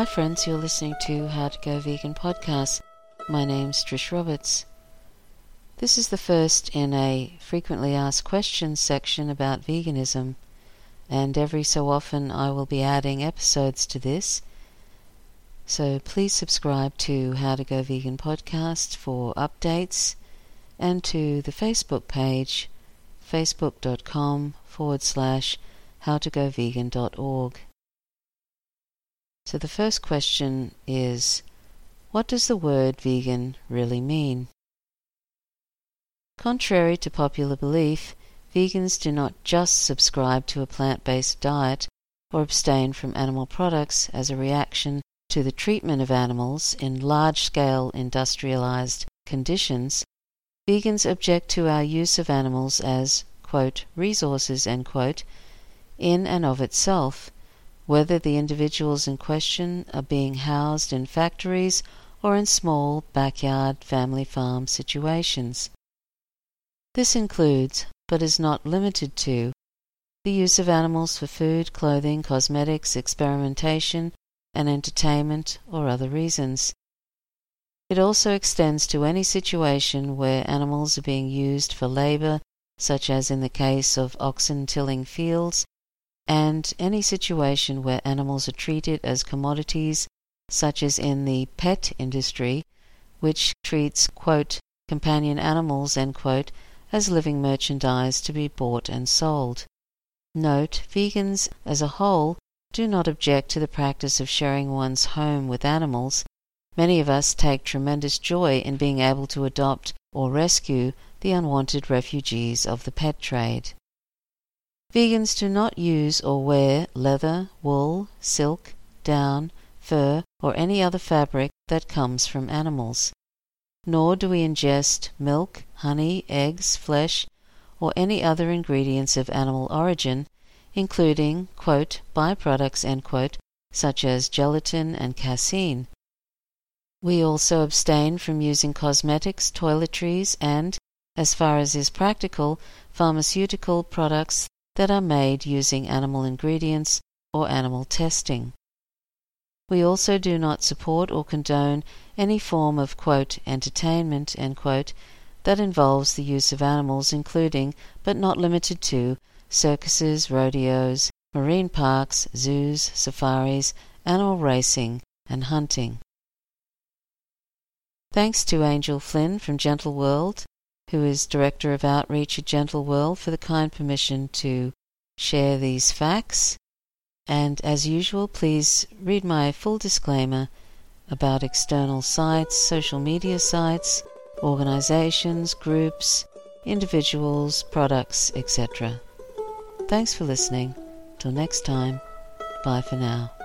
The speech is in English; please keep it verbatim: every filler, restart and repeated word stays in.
Hi friends, you're listening to How to Go Vegan podcast. My name's Trish Roberts. This is the first in a frequently asked questions section about veganism, and every so often I will be adding episodes to this. So please subscribe to How to Go Vegan podcast for updates, and to the Facebook page, facebook.com forward slash howtogovegan.org. So the first question is, what does the word vegan really mean? Contrary to popular belief, vegans do not just subscribe to a plant-based diet or abstain from animal products as a reaction to the treatment of animals in large-scale industrialized conditions. Vegans object to our use of animals as, quote, resources, end quote, in and of itself, whether the individuals in question are being housed in factories or in small backyard family farm situations. This includes, but is not limited to, the use of animals for food, clothing, cosmetics, experimentation, and entertainment or other reasons. It also extends to any situation where animals are being used for labor, such as in the case of oxen tilling fields, and any situation where animals are treated as commodities, such as in the pet industry, which treats, quote, companion animals, end quote, as living merchandise to be bought and sold. Note, vegans as a whole do not object to the practice of sharing one's home with animals. Many of us take tremendous joy in being able to adopt or rescue the unwanted refugees of the pet trade. Vegans do not use or wear leather, wool, silk, down, fur, or any other fabric that comes from animals. Nor do we ingest milk, honey, eggs, flesh, or any other ingredients of animal origin, including, quote, byproducts, end quote, such as gelatin and casein. We also abstain from using cosmetics, toiletries, and, as far as is practical, pharmaceutical products that are made using animal ingredients or animal testing. We also do not support or condone any form of, quote, entertainment, end quote, that involves the use of animals, including, but not limited to, circuses, rodeos, marine parks, zoos, safaris, animal racing, and hunting. Thanks to Angel Flynn from Gentle World, who is Director of Outreach at Gentle World, for the kind permission to share these facts. And as usual, please read my full disclaimer about external sites, social media sites, organizations, groups, individuals, products, et cetera. Thanks for listening. Till next time, bye for now.